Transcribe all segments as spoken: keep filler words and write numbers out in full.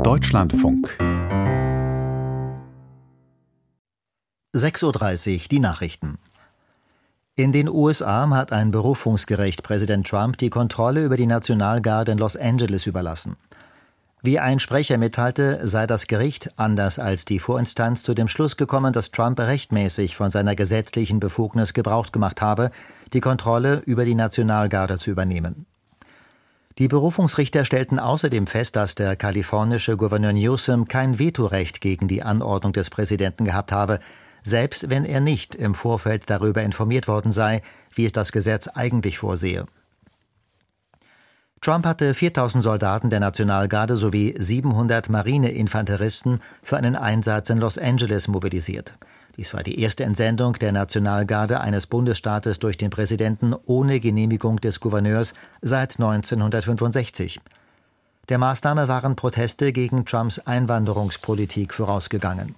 Deutschlandfunk. sechs Uhr dreißig, die Nachrichten. In den U S A hat ein Berufungsgericht Präsident Trump die Kontrolle über die Nationalgarde in Los Angeles überlassen. Wie ein Sprecher mitteilte, sei das Gericht, anders als die Vorinstanz, zu dem Schluss gekommen, dass Trump rechtmäßig von seiner gesetzlichen Befugnis Gebrauch gemacht habe, die Kontrolle über die Nationalgarde zu übernehmen. Die Berufungsrichter stellten außerdem fest, dass der kalifornische Gouverneur Newsom kein Vetorecht gegen die Anordnung des Präsidenten gehabt habe, selbst wenn er nicht im Vorfeld darüber informiert worden sei, wie es das Gesetz eigentlich vorsehe. Trump hatte viertausend Soldaten der Nationalgarde sowie siebenhundert Marineinfanteristen für einen Einsatz in Los Angeles mobilisiert. Dies war die erste Entsendung der Nationalgarde eines Bundesstaates durch den Präsidenten ohne Genehmigung des Gouverneurs seit neunzehnhundertfünfundsechzig. Der Maßnahme waren Proteste gegen Trumps Einwanderungspolitik vorausgegangen.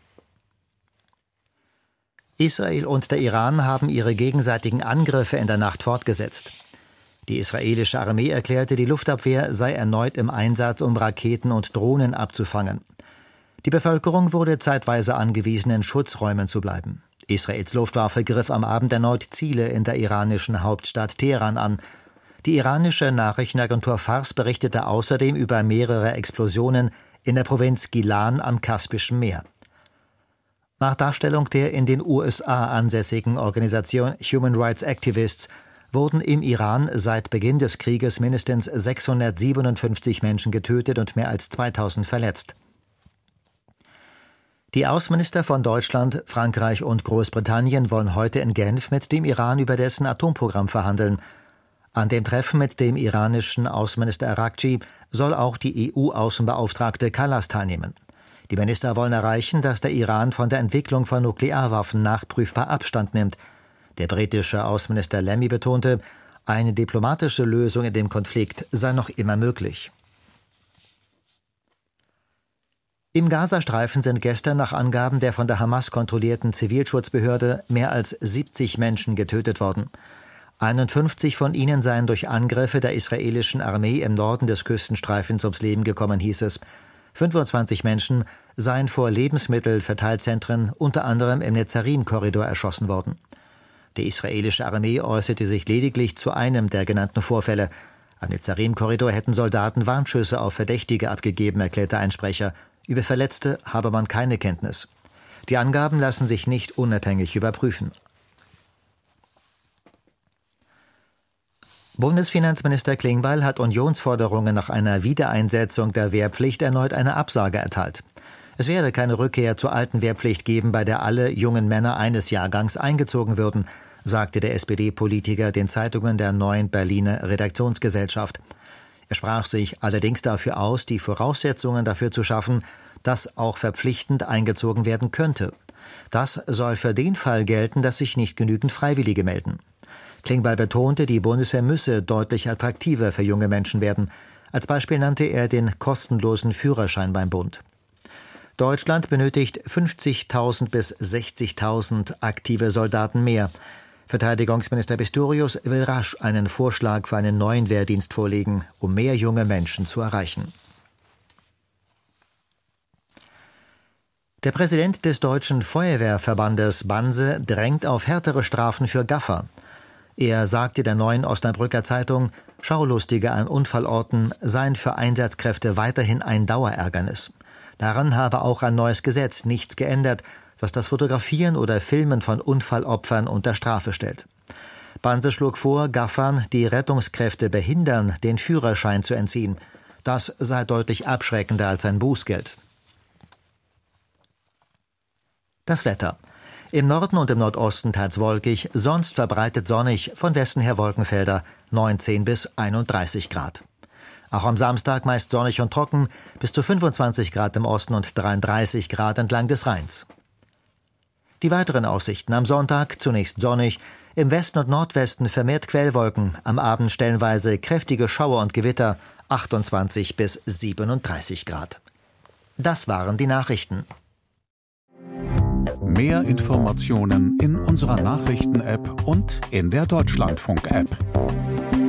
Israel und der Iran haben ihre gegenseitigen Angriffe in der Nacht fortgesetzt. Die israelische Armee erklärte, die Luftabwehr sei erneut im Einsatz, um Raketen und Drohnen abzufangen. Die Bevölkerung wurde zeitweise angewiesen, in Schutzräumen zu bleiben. Israels Luftwaffe griff am Abend erneut Ziele in der iranischen Hauptstadt Teheran an. Die iranische Nachrichtenagentur Fars berichtete außerdem über mehrere Explosionen in der Provinz Gilan am Kaspischen Meer. Nach Darstellung der in den U S A ansässigen Organisation Human Rights Activists wurden im Iran seit Beginn des Krieges mindestens sechshundertsiebenundfünfzig Menschen getötet und mehr als zweitausend verletzt. Die Außenminister von Deutschland, Frankreich und Großbritannien wollen heute in Genf mit dem Iran über dessen Atomprogramm verhandeln. An dem Treffen mit dem iranischen Außenminister Araghchi soll auch die E U-Außenbeauftragte Kallas teilnehmen. Die Minister wollen erreichen, dass der Iran von der Entwicklung von Nuklearwaffen nachprüfbar Abstand nimmt. Der britische Außenminister Lammy betonte, eine diplomatische Lösung in dem Konflikt sei noch immer möglich. Im Gazastreifen sind gestern nach Angaben der von der Hamas kontrollierten Zivilschutzbehörde mehr als siebzig Menschen getötet worden. einundfünfzig von ihnen seien durch Angriffe der israelischen Armee im Norden des Küstenstreifens ums Leben gekommen, hieß es. fünfundzwanzig Menschen seien vor Lebensmittelverteilzentren, unter anderem im Netzarim-Korridor, erschossen worden. Die israelische Armee äußerte sich lediglich zu einem der genannten Vorfälle. Am Netzarim-Korridor hätten Soldaten Warnschüsse auf Verdächtige abgegeben, erklärte ein Sprecher. Über Verletzte habe man keine Kenntnis. Die Angaben lassen sich nicht unabhängig überprüfen. Bundesfinanzminister Klingbeil hat Unionsforderungen nach einer Wiedereinsetzung der Wehrpflicht erneut eine Absage erteilt. Es werde keine Rückkehr zur alten Wehrpflicht geben, bei der alle jungen Männer eines Jahrgangs eingezogen würden, sagte der S P D-Politiker den Zeitungen der Neuen Berliner Redaktionsgesellschaft. Er sprach sich allerdings dafür aus, die Voraussetzungen dafür zu schaffen, dass auch verpflichtend eingezogen werden könnte. Das soll für den Fall gelten, dass sich nicht genügend Freiwillige melden. Klingbeil betonte, die Bundeswehr müsse deutlich attraktiver für junge Menschen werden. Als Beispiel nannte er den kostenlosen Führerschein beim Bund. Deutschland benötigt fünfzigtausend bis sechzigtausend aktive Soldaten mehr. Verteidigungsminister Pistorius will rasch einen Vorschlag für einen neuen Wehrdienst vorlegen, um mehr junge Menschen zu erreichen. Der Präsident des Deutschen Feuerwehrverbandes Banse drängt auf härtere Strafen für Gaffer. Er sagte der Neuen Osnabrücker Zeitung, Schaulustige an Unfallorten seien für Einsatzkräfte weiterhin ein Dauerärgernis. Daran habe auch ein neues Gesetz nichts geändert, das das Fotografieren oder Filmen von Unfallopfern unter Strafe stellt. Banse schlug vor, Gaffern die Rettungskräfte behindern, den Führerschein zu entziehen. Das sei deutlich abschreckender als ein Bußgeld. Das Wetter. Im Norden und im Nordosten teils wolkig, sonst verbreitet sonnig, von Westen her Wolkenfelder, neunzehn bis einunddreißig Grad. Auch am Samstag meist sonnig und trocken, bis zu fünfundzwanzig Grad im Osten und dreiunddreißig Grad entlang des Rheins. Die weiteren Aussichten: am Sonntag zunächst sonnig, im Westen und Nordwesten vermehrt Quellwolken, am Abend stellenweise kräftige Schauer und Gewitter, achtundzwanzig bis siebenunddreißig Grad. Das waren die Nachrichten. Mehr Informationen in unserer Nachrichten-App und in der Deutschlandfunk-App.